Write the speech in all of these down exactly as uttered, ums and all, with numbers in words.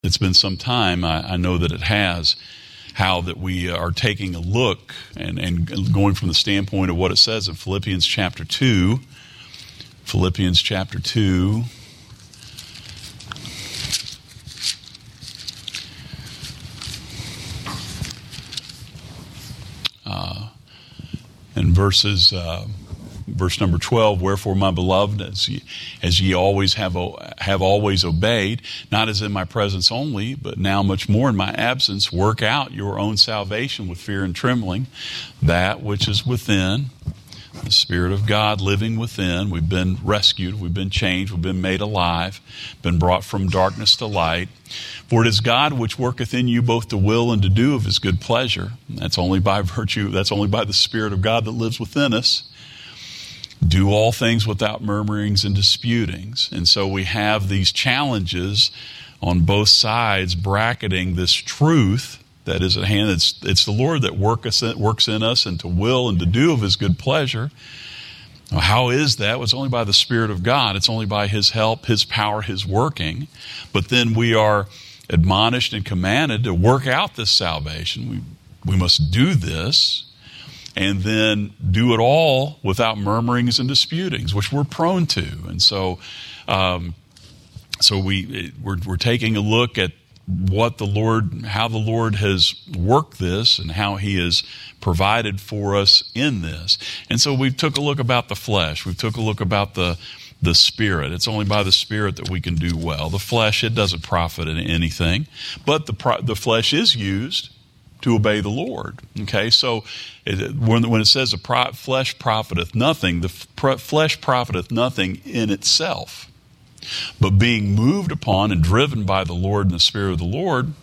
it's been some time, I, I know that it has, how that we are taking a look and, and going from the standpoint of what it says in Philippians chapter two. Philippians chapter two. Uh, and verses... Uh, Verse number twelve, wherefore, my beloved, as ye, as ye always have, have always obeyed, not as in my presence only, but now much more in my absence, work out your own salvation with fear and trembling, that which is within, the Spirit of God living within. We've been rescued, we've been changed, we've been made alive, been brought from darkness to light. For it is God which worketh in you both to will and to do of his good pleasure. That's only by virtue, that's only by the Spirit of God that lives within us. Do all things without murmurings and disputings. And so we have these challenges on both sides bracketing this truth that is at hand. It's, it's the Lord that work us, works in us and to will and to do of his good pleasure. Now, how is that? Well, it's only by the Spirit of God. It's only by his help, his power, his working. But then we are admonished and commanded to work out this salvation. We, we must do this. And then do it all without murmurings and disputings, which we're prone to. And so, um, so we we're, we're taking a look at what the Lord, how the Lord has worked this, and how He has provided for us in this. And so we took a look about the flesh. We took a look about the the Spirit. It's only by the Spirit that we can do well. The flesh, it doesn't profit in anything, but the pro- the flesh is used to obey the Lord. Okay, so it, when, when it says the pro- flesh profiteth nothing, the f- pro- flesh profiteth nothing in itself, but being moved upon and driven by the Lord and the Spirit of the Lord,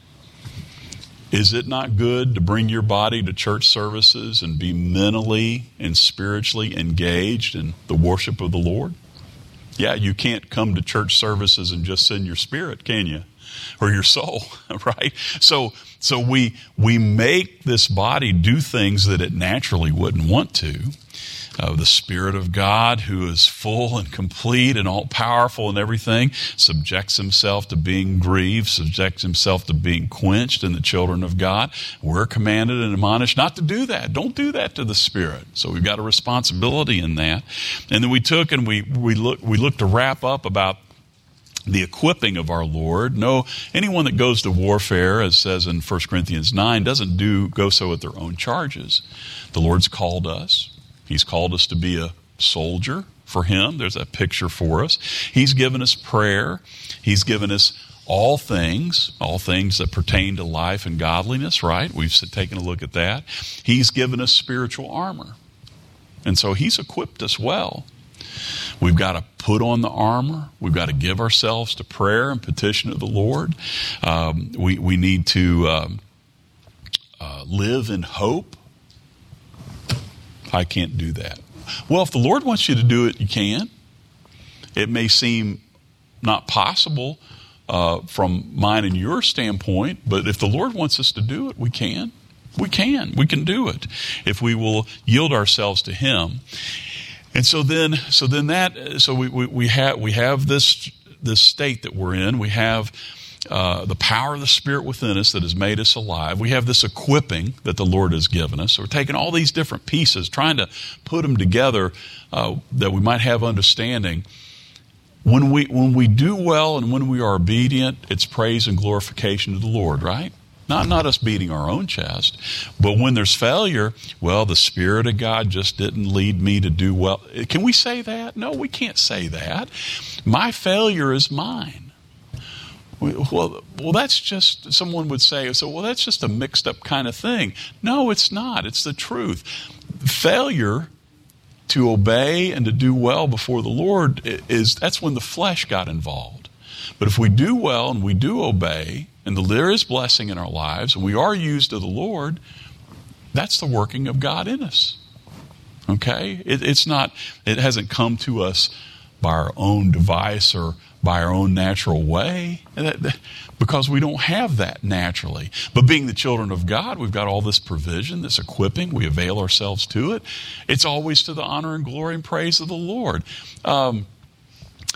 is it not good to bring your body to church services and be mentally and spiritually engaged in the worship of the Lord? Yeah, you can't come to church services and just send your spirit, can you? Or your soul, right? So so we we make this body do things that it naturally wouldn't want to. Uh, the Spirit of God, who is full and complete and all powerful and everything, subjects himself to being grieved, subjects himself to being quenched in the children of God. We're commanded and admonished not to do that. Don't do that to the Spirit. So we've got a responsibility in that. And then we took and we we look we looked to wrap up about the equipping of our Lord. No, anyone that goes to warfare, as says in First Corinthians nine, doesn't do go so at their own charges. The Lord's called us. He's called us to be a soldier for Him. There's that picture for us. He's given us prayer. He's given us all things, all things that pertain to life and godliness, right? We've taken a look at that. He's given us spiritual armor. And so He's equipped us well. We've got to put on the armor. We've got to give ourselves to prayer and petition of the Lord. Um, we, we need to um, uh, live in hope. I can't do that. Well, if the Lord wants you to do it, you can. It may seem not possible uh, from mine and your standpoint, but if the Lord wants us to do it, we can. We can. We can do it if we will yield ourselves to Him. And so then, so then that, so we, we, we have, we have this, this state that we're in. We have, uh, the power of the Spirit within us that has made us alive. We have this equipping that the Lord has given us. So we're taking all these different pieces, trying to put them together, uh, that we might have understanding. When we, when we do well and when we are obedient, it's praise and glorification to the Lord, right? Not, not us beating our own chest. But when there's failure, well, the Spirit of God just didn't lead me to do well. Can we say that? No, we can't say that. My failure is mine. Well, well, that's just, someone would say, so, well, that's just a mixed up kind of thing. No, it's not. It's the truth. Failure to obey and to do well before the Lord is, that's when the flesh got involved. But if we do well and we do obey, and there is blessing in our lives, and we are used of the Lord, that's the working of God in us. Okay? It, it's not, it hasn't come to us by our own device or by our own natural way, that, that, because we don't have that naturally. But being the children of God, we've got all this provision, this equipping, we avail ourselves to it. It's always to the honor and glory and praise of the Lord. Um,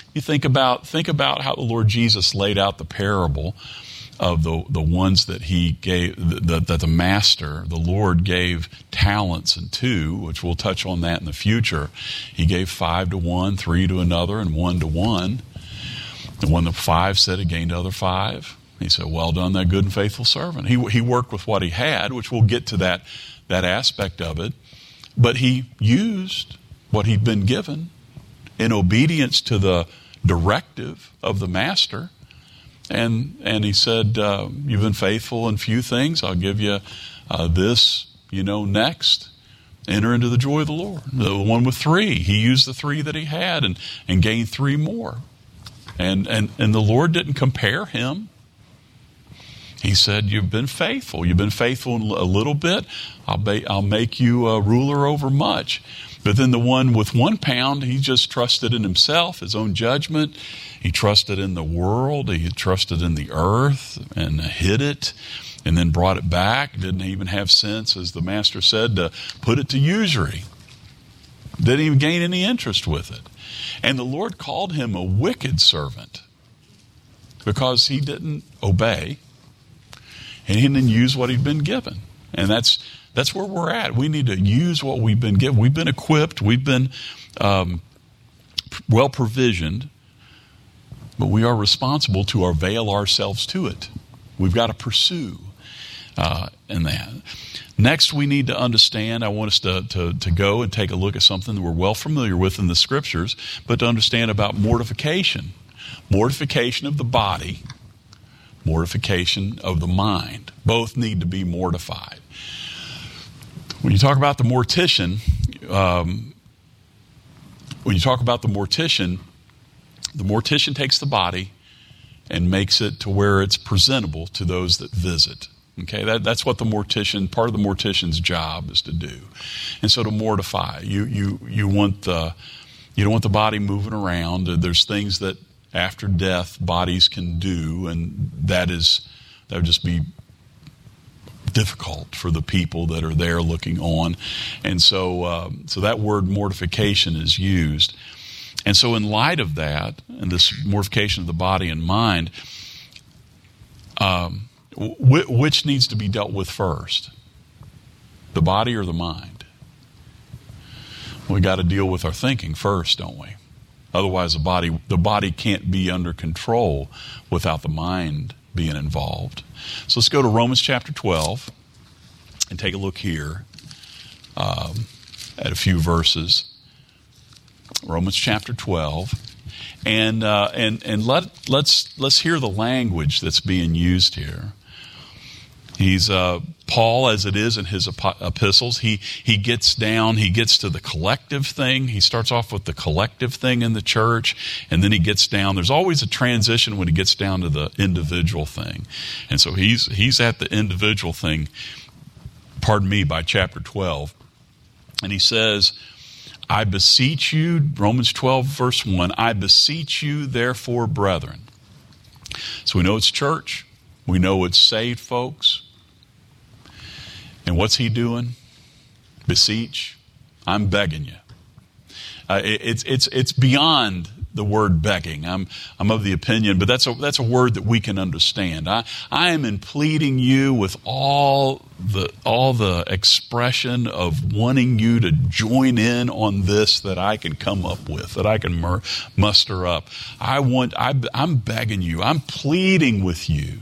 You think about think about how the Lord Jesus laid out the parable of the the ones that he gave, that the, the master, the Lord gave talents and two, which we'll touch on that in the future. He gave five to one, three to another, and one to one. And when the five said again to other five, he said, well done, that good and faithful servant. He he worked with what he had, which we'll get to that, that aspect of it. But he used what he'd been given in obedience to the directive of the master. And and he said, uh, you've been faithful in few things. I'll give you uh, this, you know, next. Enter into the joy of the Lord. The one with three, he used the three that he had and, and gained three more. And, and, and the Lord didn't compare him. He said, you've been faithful. You've been faithful in a little bit. I'll, ba- I'll make you a ruler over much. But then the one with one pound, he just trusted in himself, his own judgment. He trusted in the world. He trusted in the earth and hid it and then brought it back. Didn't even have sense, as the master said, to put it to usury. Didn't even gain any interest with it. And the Lord called him a wicked servant because he didn't obey and he didn't use what he'd been given. And that's That's where we're at. We need to use what we've been given. We've been equipped. We've been um, well provisioned. But we are responsible to avail ourselves to it. We've got to pursue uh, in that. Next, we need to understand, I want us to, to, to go and take a look at something that we're well familiar with in the Scriptures, but to understand about mortification. Mortification of the body, mortification of the mind. Both need to be mortified. When you talk about the mortician, um, when you talk about the mortician, the mortician takes the body and makes it to where it's presentable to those that visit. Okay, that, that's what the mortician, part of the mortician's job is to do. And so to mortify, you you you want the you don't want the body moving around. There's things that after death bodies can do, and that is that would just be difficult for the people that are there looking on. And so um, so that word mortification is used. And so in light of that, and this mortification of the body and mind, um, w- which needs to be dealt with first? The body or the mind? We got to deal with our thinking first, don't we? Otherwise the body the body can't be under control without the mind being involved. So let's go to Romans chapter twelve and take a look here um, at a few verses. Romans chapter twelve, and uh, and and let let's let's hear the language that's being used here. He's uh, Paul, as it is in his epistles. He he gets down. He gets to the collective thing. He starts off with the collective thing in the church, and then he gets down. There's always a transition when he gets down to the individual thing, and so he's he's at the individual thing. Pardon me, by chapter twelve, and he says, I beseech you, Romans twelve, verse one, I beseech you, therefore, brethren. So we know it's church. We know it's saved folks. And what's he doing? Beseech. I'm begging you. Uh, it, it's it's it's beyond the word begging. I'm I'm of the opinion, but that's a that's a word that we can understand. I I am in pleading you with all the all the expression of wanting you to join in on this that I can come up with, that I can mur- muster up. I want I I'm begging you. I'm pleading with you.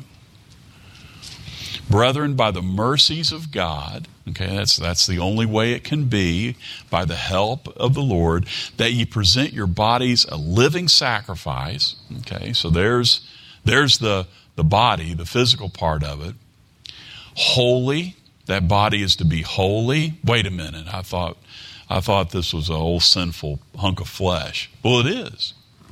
Brethren, by the mercies of God, okay, that's that's the only way it can be, by the help of the Lord, that ye present your bodies a living sacrifice. Okay, so there's there's the, the body, the physical part of it. Holy, that body is to be holy. Wait a minute, I thought I thought this was an old sinful hunk of flesh. Well, it is.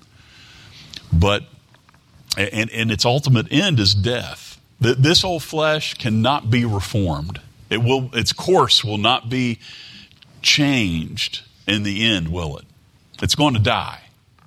But and, and its ultimate end is death. This old flesh cannot be reformed. It will, its course will not be changed in the end, will it? It's going to die.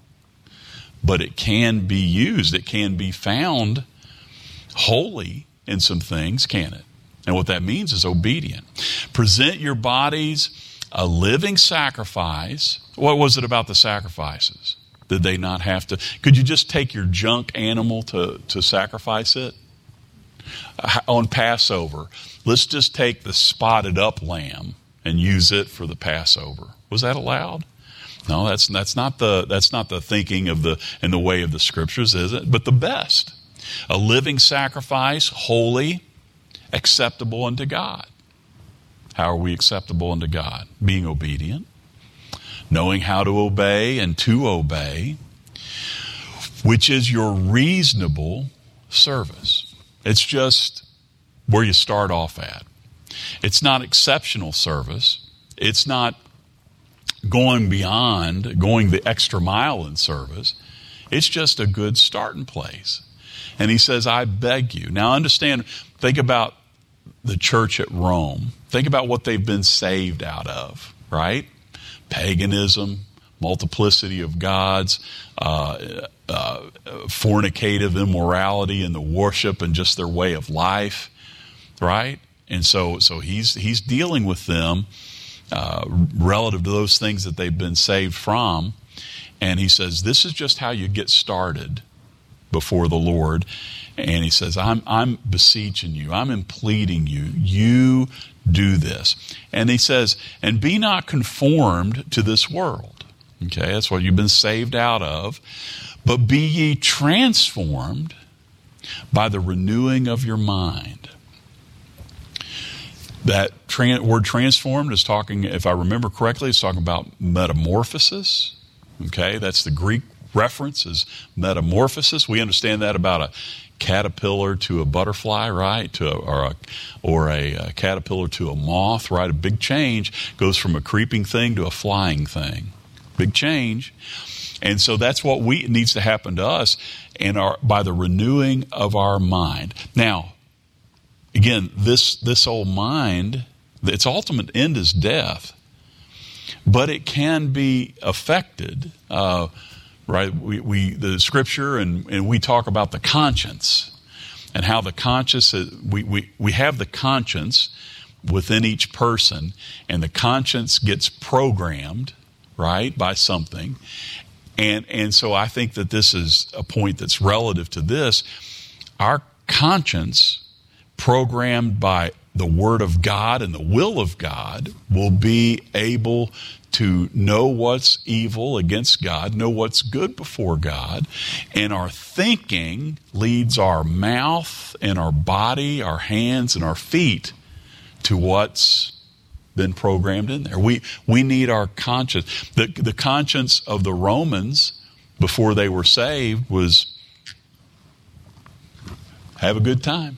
But it can be used. It can be found holy in some things, can it? And what that means is obedient. Present your bodies a living sacrifice. What was it about the sacrifices? Did they not have to? Could you just take your junk animal to, to sacrifice it? Uh, on Passover, let's just take the spotted up lamb and use it for the Passover. Was that allowed? No, that's that's not the that's not the thinking of the and the way of the scriptures, is it? But the best, a living sacrifice, holy, acceptable unto God. How are we acceptable unto God? Being obedient, knowing how to obey and to obey, which is your reasonable service. It's just where you start off at. It's not exceptional service. It's not going beyond, going the extra mile in service. It's just a good starting place. And he says, I beg you. Now understand, think about the church at Rome. Think about what they've been saved out of, right? Paganism, multiplicity of gods, uh, uh, fornicative immorality in the worship and just their way of life, right? And so, so he's he's dealing with them uh, relative to those things that they've been saved from, and he says, "This is just how you get started before the Lord." And he says, "I'm I'm beseeching you, I'm impleading you, you do this." And he says, "And be not conformed to this world." Okay, that's what you've been saved out of. "But be ye transformed by the renewing of your mind." That tra- word transformed is talking, if I remember correctly, it's talking about metamorphosis. Okay, that's the Greek reference is metamorphosis. We understand that about a caterpillar to a butterfly, right? To a, or a, or a, a caterpillar to a moth, right? A big change goes from a creeping thing to a flying thing. Big change. And so that's what we it needs to happen to us and our by the renewing of our mind. Now, again, this this old mind, its ultimate end is death, but it can be affected. Uh, right? We, we the scripture and, and we talk about the conscience and how the conscience is, we, we we have the conscience within each person, and the conscience gets programmed, right, by something. And and so I think that this is a point that's relative to this. Our conscience, programmed by the Word of God and the will of God, will be able to know what's evil against God, know what's good before God, and our thinking leads our mouth and our body, our hands and our feet to what's been programmed in there. We we need our conscience. The, the conscience of the Romans before they were saved was have a good time.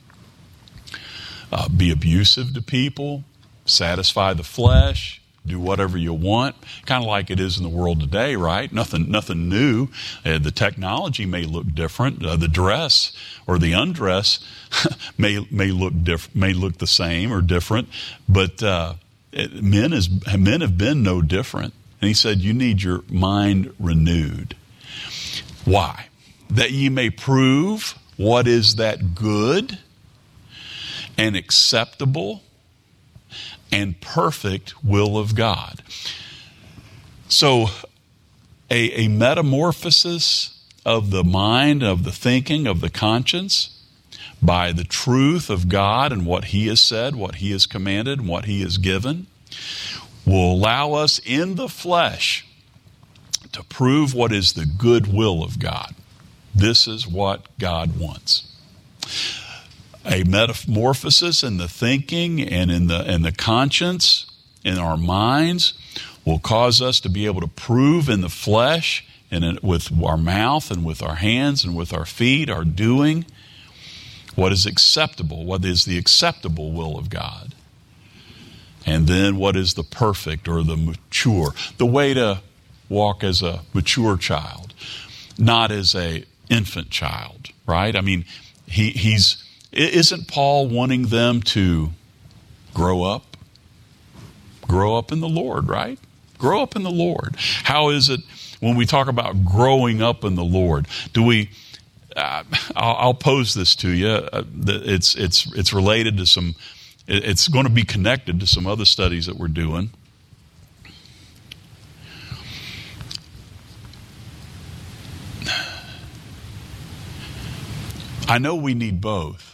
Uh, be abusive to people, satisfy the flesh, do whatever you want, kind of like it is in the world today, right? Nothing, nothing new. Uh, the technology may look different. Uh, the dress or the undress may may look diff- may look the same or different, but uh, it, men is men have been no different. And he said, "You need your mind renewed." Why? That ye may prove what is that good and acceptable and perfect will of God. So a, a metamorphosis of the mind, of the thinking, of the conscience by the truth of God and what He has said, what He has commanded, and what He has given will allow us in the flesh to prove what is the good will of God. This is what God wants. A metamorphosis in the thinking and in the in the conscience, in our minds, will cause us to be able to prove in the flesh and in, with our mouth and with our hands and with our feet, our doing, what is acceptable, what is the acceptable will of God. And then what is the perfect or the mature, the way to walk as a mature child, not as a infant child, right? I mean, he he's Isn't Paul wanting them to grow up? Grow up in the Lord, right? Grow up in the Lord. How is it when we talk about growing up in the Lord? Do we? Uh, I'll, I'll pose this to you. Uh, it's it's it's related to some. It's going to be connected to some other studies that we're doing. I know we need both.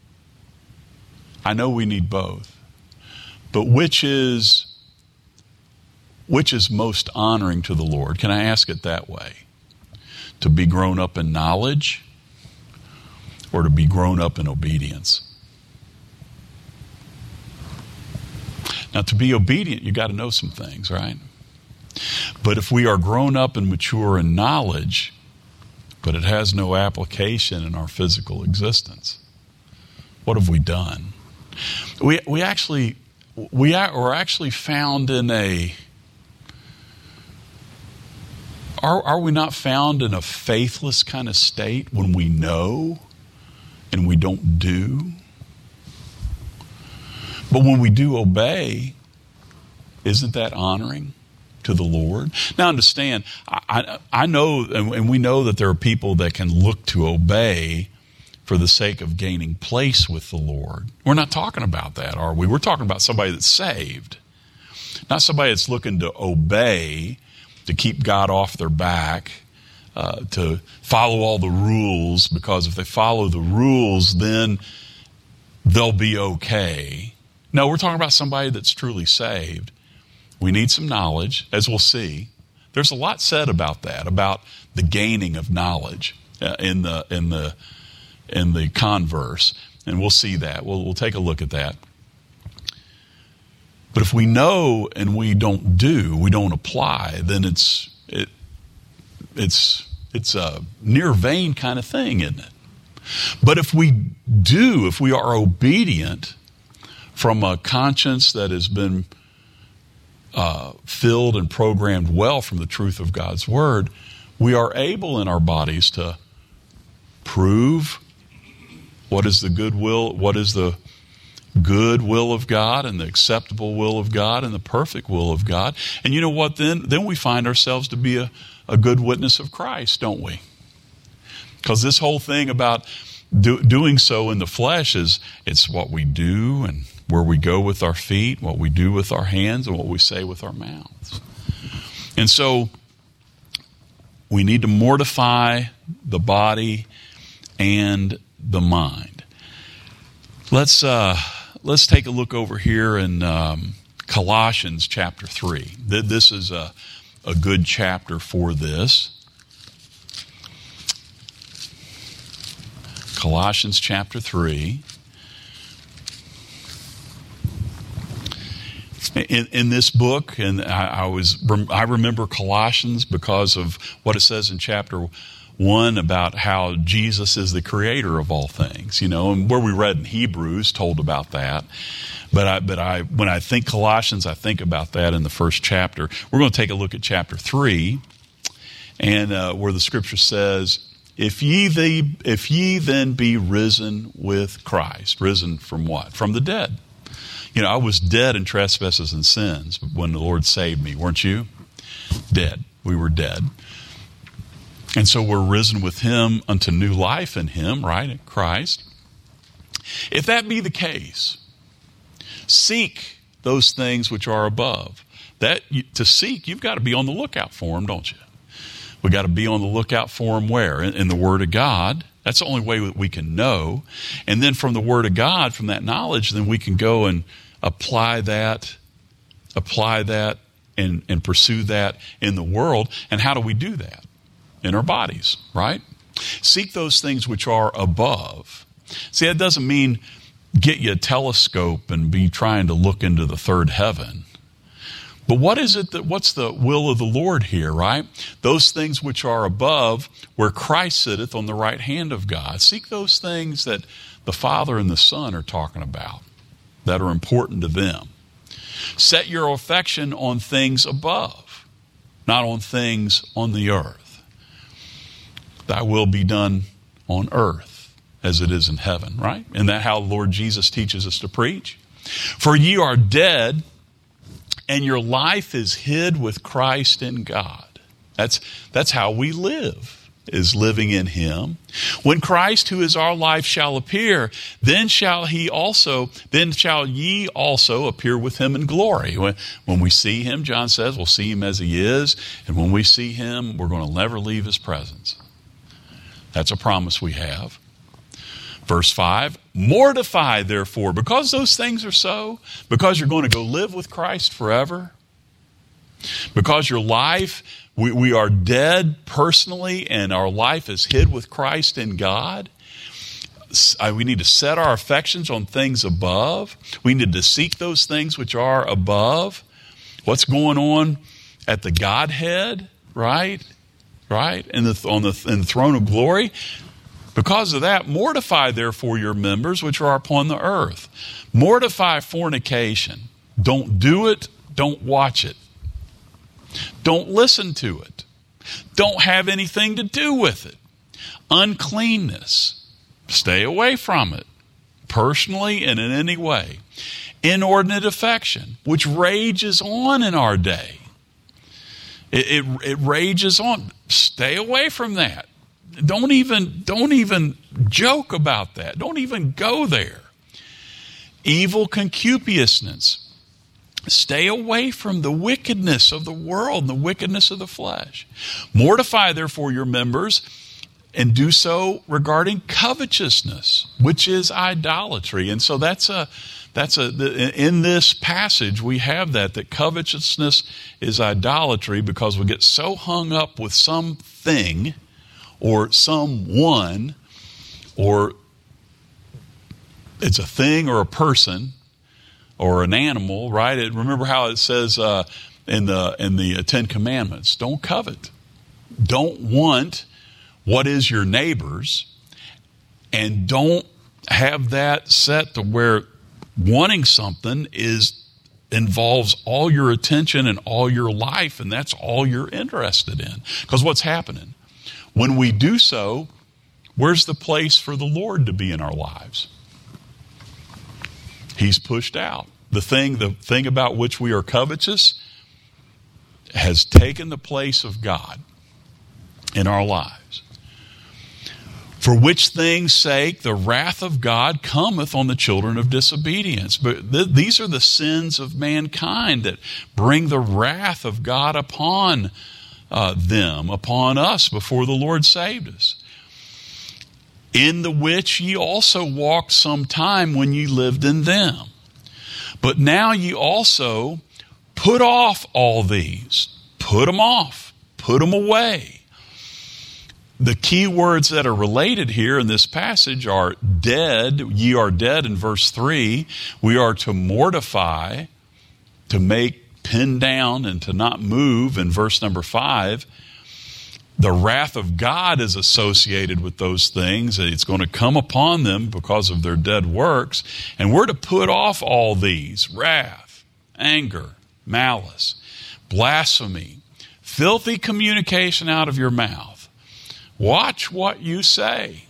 I know we need both. But which is which is most honoring to the Lord? Can I ask it that way? To be grown up in knowledge or to be grown up in obedience? Now, to be obedient, you got to know some things, right? But if we are grown up and mature in knowledge, but it has no application in our physical existence, what have we done? We we actually we are we're actually found in a are are we not found in a faithless kind of state when we know and we don't do? But when we do obey, isn't that honoring to the Lord? Now understand, I, I, I know, and, and we know that there are people that can look to obey for the sake of gaining place with the Lord. We're not talking about that, are we? We're talking about somebody that's saved. Not somebody that's looking to obey, to keep God off their back, uh, to follow all the rules, because if they follow the rules, then they'll be okay. No, we're talking about somebody that's truly saved. We need some knowledge, as we'll see. There's a lot said about that, about the gaining of knowledge uh, in the in the in the converse, and we'll see that. We'll we'll take a look at that. But if we know and we don't do, we don't apply, then it's it it's it's a near vain kind of thing, isn't it? But if we do, if we are obedient from a conscience that has been uh, filled and programmed well from the truth of God's Word, we are able in our bodies to prove what is the good will, what is the good will of God and the acceptable will of God and the perfect will of God. And you know what then? Then we find ourselves to be a, a good witness of Christ, don't we? Because this whole thing about do, doing so in the flesh is, it's what we do and where we go with our feet, what we do with our hands, and what we say with our mouths. And so we need to mortify the body and the mind. Let's uh, let's take a look over here in um, Colossians chapter three. This is a, a good chapter for this. Colossians chapter three. In, in this book, and I, I was I remember Colossians because of what it says in chapter one about how Jesus is the creator of all things, you know, and where we read in Hebrews told about that. But I, but I, when I think Colossians, I think about that in the first chapter. We're going to take a look at chapter three, and uh, where the scripture says, "If ye the, if ye then be risen with Christ," risen from what? From the dead. You know, I was dead in trespasses and sins when the Lord saved me, weren't you? Dead. We were dead. And so we're risen with Him unto new life in Him, right? In Christ. If that be the case, seek those things which are above. That to seek, you've got to be on the lookout for them, don't you? We've got to be on the lookout for them where? In, in the Word of God. That's the only way that we can know. And then from the Word of God, from that knowledge, then we can go and apply that, apply that and, and pursue that in the world. And how do we do that? In our bodies, right? Seek those things which are above. See, that doesn't mean get you a telescope and be trying to look into the third heaven. But what is it that, what's the will of the Lord here, right? Those things which are above, where Christ sitteth on the right hand of God. Seek those things that the Father and the Son are talking about, that are important to them. Set your affection on things above, not on things on the earth. Thy will be done on earth as it is in heaven, right? Isn't that how the Lord Jesus teaches us to preach? For ye are dead, and your life is hid with Christ in God. That's, that's how we live, is living in Him. When Christ, who is our life, shall appear, then shall he also, then shall ye also appear with Him in glory. When, when we see Him, John says, we'll see Him as He is. And when we see Him, we're going to never leave His presence. That's a promise we have. Verse five, mortify therefore, because those things are so, because you're going to go live with Christ forever, because your life, we, we are dead personally and our life is hid with Christ in God. We need to set our affections on things above. We need to seek those things which are above. What's going on at the Godhead, right? Right? In the, on the, in the throne of glory. Because of that, mortify therefore your members which are upon the earth. Mortify fornication. Don't do it. Don't watch it. Don't listen to it. Don't have anything to do with it. Uncleanness. Stay away from it, personally and in any way. Inordinate affection, which rages on in our day. It, it, it rages on. Stay away from that. Don't even, don't even joke about that. Don't even go there. Evil concupiscence. Stay away from the wickedness of the world and the wickedness of the flesh. Mortify, therefore, your members, and do so regarding covetousness, which is idolatry. And so that's a, that's a, in this passage we have that, that covetousness is idolatry because we get so hung up with something or someone, or it's a thing or a person or an animal, right? It, remember how it says uh, in the, in the Ten Commandments, don't covet. Don't want what is your neighbor's, and don't have that set to where wanting something is involves all your attention and all your life, and that's all you're interested in. Because what's happening? When we do so, where's the place for the Lord to be in our lives? He's pushed out. The thing, the thing about which we are covetous has taken the place of God in our lives. For which things' sake the wrath of God cometh on the children of disobedience. But th- these are the sins of mankind that bring the wrath of God upon uh, them, upon us before the Lord saved us. In the which ye also walked some time when ye lived in them. But now ye also put off all these. Put them off. Put them away. The key words that are related here in this passage are dead. Ye are dead in verse three. We are to mortify, to make, pin down, and to not move in verse number five. The wrath of God is associated with those things. It's going to come upon them because of their dead works. And we're to put off all these: wrath, anger, malice, blasphemy, filthy communication out of your mouth. Watch what you say.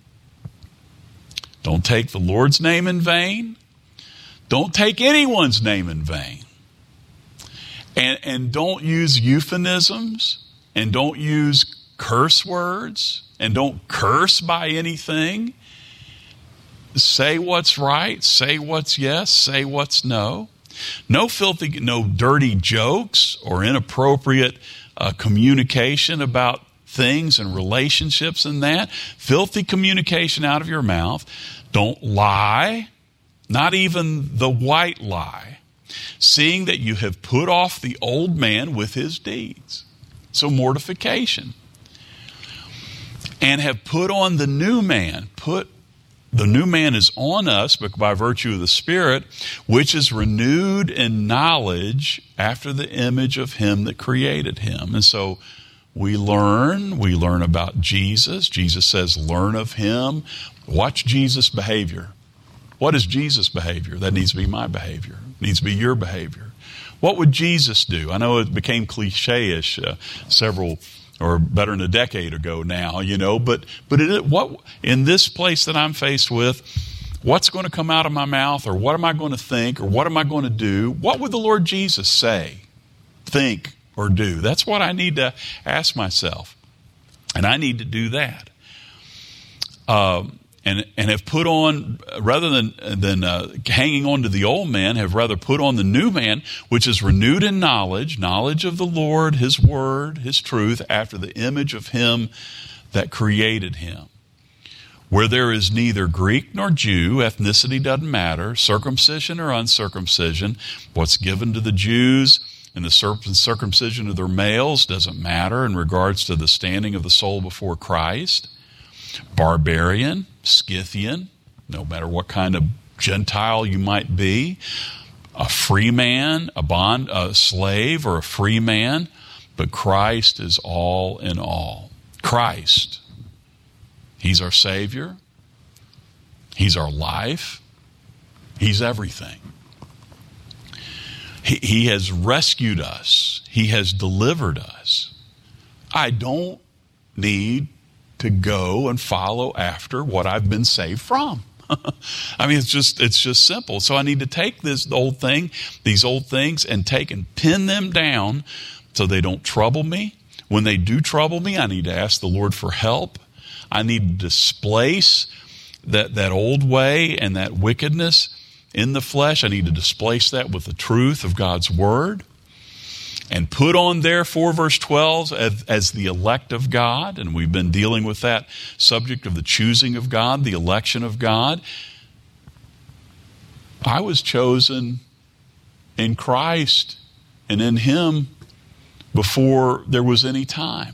Don't take the Lord's name in vain. Don't take anyone's name in vain. And, and don't use euphemisms. And don't use curse words. And don't curse by anything. Say what's right. Say what's yes. Say what's no. No filthy, no dirty jokes or inappropriate uh, communication about things and relationships and that. Filthy communication out of your mouth. Don't lie, not even the white lie, seeing that you have put off the old man with his deeds. So mortification. And have put on the new man. Put the new man is on us but by virtue of the Spirit, which is renewed in knowledge after the image of him that created him. And so we learn, we learn about Jesus. Jesus says, learn of him. Watch Jesus' behavior. What is Jesus' behavior? That needs to be my behavior. It needs to be your behavior. What would Jesus do? I know it became cliche-ish uh, several, or better than a decade ago now, you know, but but it, what in this place that I'm faced with, what's going to come out of my mouth, or what am I going to think, or what am I going to do? What would the Lord Jesus say, think, or do? That's what I need to ask myself. And I need to do that. Um, and and have put on, rather than, than uh, hanging on to the old man, have rather put on the new man, which is renewed in knowledge, knowledge of the Lord, his word, his truth, after the image of him that created him. where there is neither Greek nor Jew, ethnicity doesn't matter, circumcision or uncircumcision, what's given to the Jews and the circumcision of their males doesn't matter in regards to the standing of the soul before Christ. Barbarian, Scythian, no matter what kind of Gentile you might be, a free man, a bond, a slave, or a free man, but Christ is all in all. Christ. He's our Savior. He's our life. He's everything. He, he has rescued us. He has delivered us. I don't need to go and follow after what I've been saved from. I mean, it's just it's just simple. So I need to take this old thing, these old things, and take and pin them down so they don't trouble me. When they do trouble me, I need to ask the Lord for help. I need to displace that, that old way and that wickedness in the flesh. I need to displace that with the truth of God's Word. And put on, therefore, verse twelve, as, as the elect of God. And we've been dealing with that subject of the choosing of God, the election of God. I was chosen in Christ and in Him before there was any time.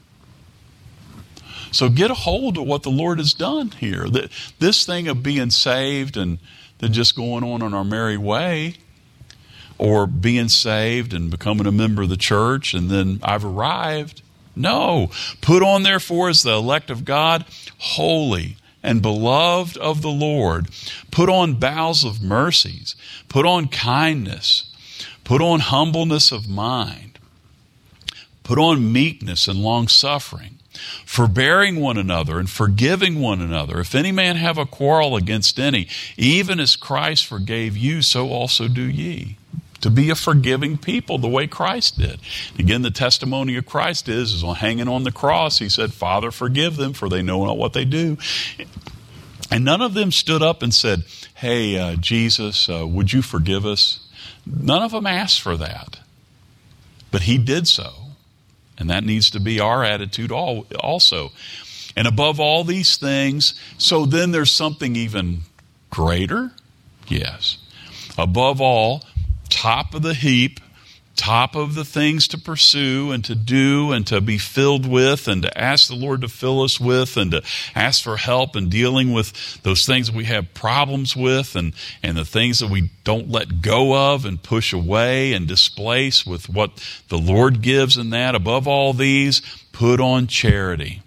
So get a hold of what the Lord has done here. That this thing of being saved and then just going on on our merry way, or being saved and becoming a member of the church and then I've arrived. No. Put on, therefore, as the elect of God, holy and beloved of the Lord. Put on bowels of mercies. Put on kindness. Put on humbleness of mind. Put on meekness and long-suffering, forbearing one another and forgiving one another. If any man have a quarrel against any, even as Christ forgave you, so also do ye. To be a forgiving people the way Christ did. Again, the testimony of Christ is, is on hanging on the cross. He said, Father, forgive them, for they know not what they do. And none of them stood up and said, hey, uh, Jesus, uh, would you forgive us? None of them asked for that. But He did so. And that needs to be our attitude also. And above all these things, so then there's something even greater? Yes. Above all, top of the heap, top of the things to pursue and to do and to be filled with and to ask the Lord to fill us with and to ask for help in dealing with those things that we have problems with and, and the things that we don't let go of and push away and displace with what the Lord gives in that. Above all these, put on charity.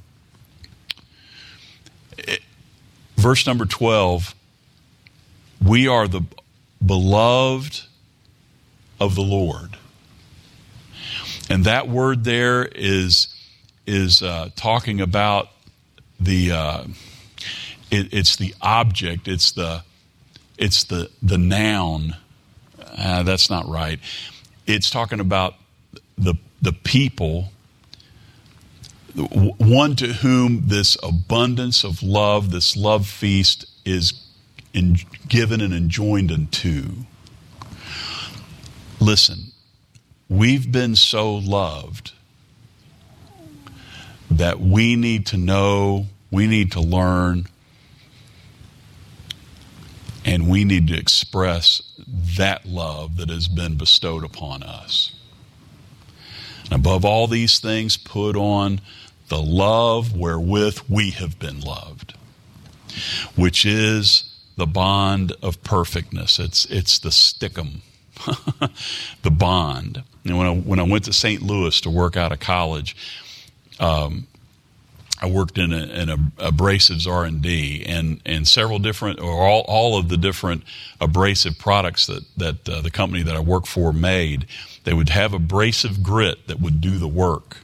It, verse number twelve, we are the beloved of the Lord. And that word there is is uh, talking about the uh, it, it's the object, it's the it's the the noun. Uh, that's not right. It's talking about the the people, one to whom this abundance of love, this love feast is in, given and enjoined unto. Listen, we've been so loved that we need to know, we need to learn, and we need to express that love that has been bestowed upon us. And above all these things, put on the love wherewith we have been loved, which is the bond of perfectness. It's it's the stickum. The bond. And when I, when I went to Saint Louis to work out of college, um, I worked in, a, in a, abrasives R and D and, and several different, or all, all of the different abrasive products that, that uh, the company that I worked for made. They would have abrasive grit that would do the work.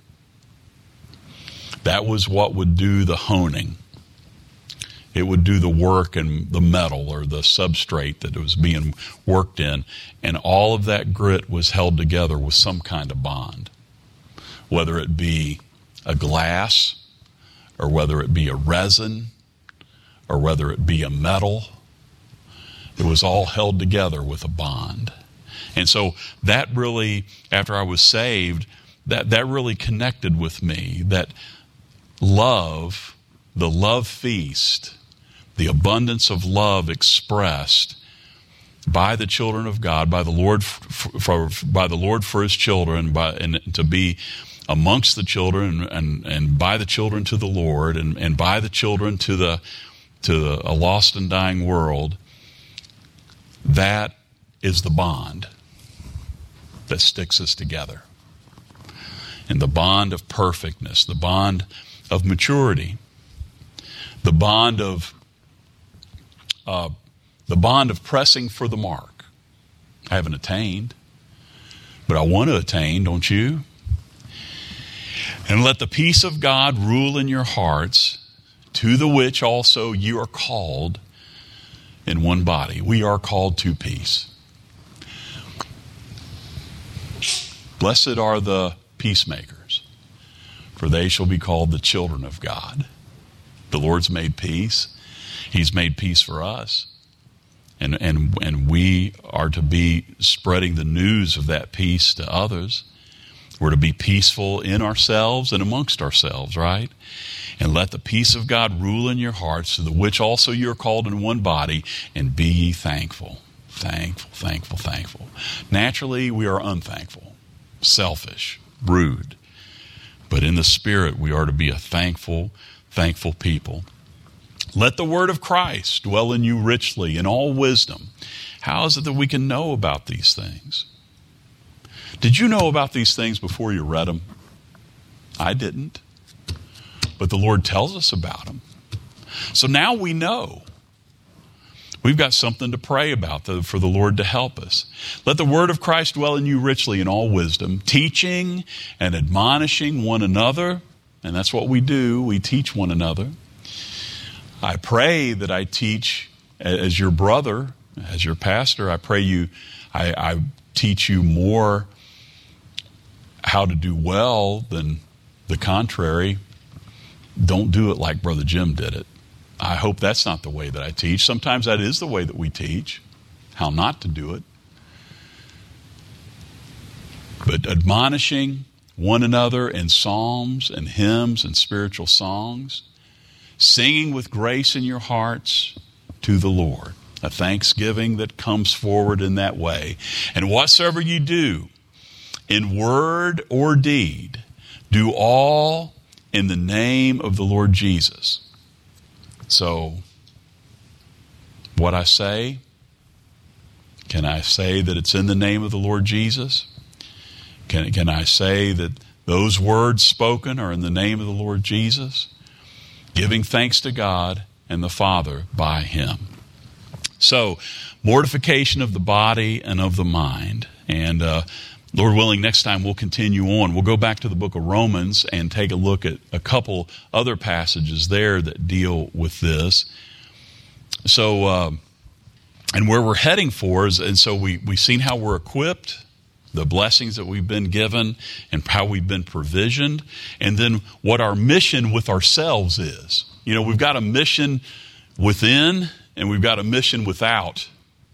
That was what would do the honing. It would do the work in the metal or the substrate that it was being worked in. And all of that grit was held together with some kind of bond. Whether it be a glass, or whether it be a resin, or whether it be a metal, it was all held together with a bond. And so that really, after I was saved, that, that really connected with me. That love the love feast, the abundance of love expressed by the children of God, by the Lord for, for by the Lord for His children, by and to be amongst the children, and, and by the children to the Lord, and, and by the children to the to the, a lost and dying world. That is the bond that sticks us together, and the bond of perfectness, the bond of maturity, the bond of uh, the bond of pressing for the mark. I haven't attained, but I want to attain, don't you? And let the peace of God rule in your hearts, to the which also you are called in one body. We are called to peace. Blessed are the peacemakers, for they shall be called the children of God. The Lord's made peace. He's made peace for us. And, and, and we are to be spreading the news of that peace to others. We're to be peaceful in ourselves and amongst ourselves, right? And let the peace of God rule in your hearts, to the which also you are called in one body, and be ye thankful. Thankful, thankful, thankful. Naturally, we are unthankful, selfish, rude. But in the Spirit, we are to be a thankful, thankful people. Let the word of Christ dwell in you richly in all wisdom. How is it that we can know about these things? Did you know about these things before you read them? I didn't. But the Lord tells us about them. So now we know. We've got something to pray about the, for the Lord to help us. Let the word of Christ dwell in you richly in all wisdom, teaching and admonishing one another. And that's what we do. We teach one another. I pray that I teach as your brother, as your pastor. I pray you, I, I teach you more how to do well than the contrary. Don't do it like Brother Jim did it. I hope that's not the way that I teach. Sometimes that is the way that we teach, how not to do it. But admonishing one another in psalms and hymns and spiritual songs, singing with grace in your hearts to the Lord. A thanksgiving that comes forward in that way. And whatsoever you do, in word or deed, do all in the name of the Lord Jesus. So, what I say, can I say that it's in the name of the Lord Jesus? Can, can I say that those words spoken are in the name of the Lord Jesus? Giving thanks to God and the Father by Him. So, mortification of the body and of the mind. And uh, Lord willing, next time we'll continue on. We'll go back to the book of Romans and take a look at a couple other passages there that deal with this. So, uh, and where we're heading for is, and so we, we've seen how we're equipped, the blessings that we've been given, and how we've been provisioned, and then what our mission with ourselves is. You know, we've got a mission within, and we've got a mission without.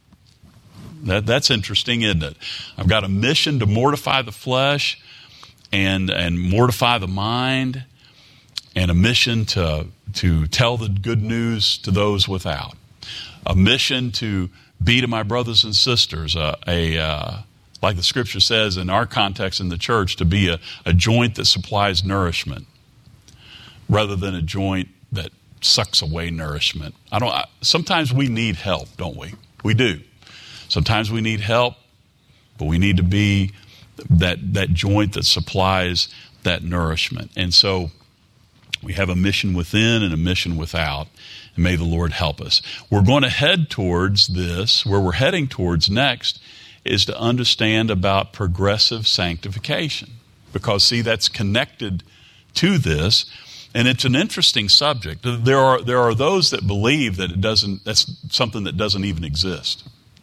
That, that's interesting, isn't it? I've got a mission to mortify the flesh and, and mortify the mind, and a mission to, to tell the good news to those without. A mission to be to my brothers and sisters, uh, a... Uh, like the scripture says in our context in the church, to be a, a joint that supplies nourishment rather than a joint that sucks away nourishment. I don't. I, sometimes we need help, don't we? We do. Sometimes we need help, but we need to be that, that joint that supplies that nourishment. And so we have a mission within and a mission without, and may the Lord help us. We're going to head towards this. Where we're heading towards next is to understand about progressive sanctification. Because, see, that's connected to this, and it's an interesting subject. There are there are those that believe that it doesn't. That's something that doesn't even exist.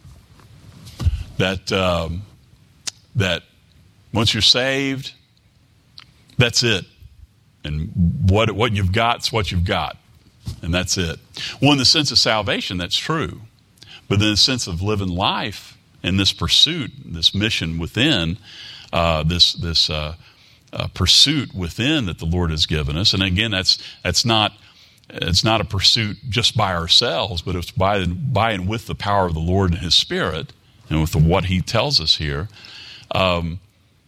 That um, that once you're saved, that's it, and what what you've got's what you've got, and that's it. Well, in the sense of salvation, that's true, but in the sense of living life, in this pursuit, this mission within, uh, this this uh, uh, pursuit within that the Lord has given us. And again, that's that's not it's not a pursuit just by ourselves, but it's by, by and with the power of the Lord and His Spirit, and with the, what He tells us here. Um,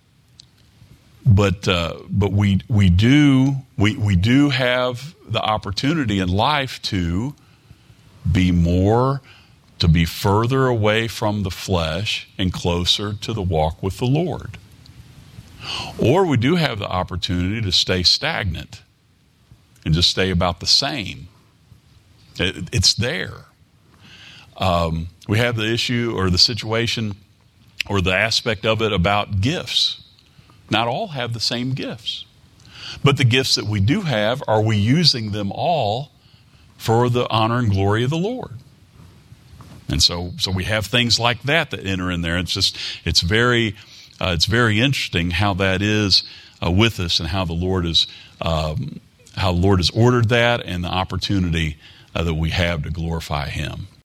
but uh, but we we do we we do have the opportunity in life to be more, to be further away from the flesh and closer to the walk with the Lord. Or we do have the opportunity to stay stagnant and just stay about the same. It, it's there. Um, we have the issue or the situation or the aspect of it about gifts. Not all have the same gifts. But the gifts that we do have, are we using them all for the honor and glory of the Lord? And so, so we have things like that that enter in there. It's just, it's very, uh, it's very interesting how that is uh, with us, and how the Lord is, um, how the Lord has ordered that, and the opportunity uh, that we have to glorify Him.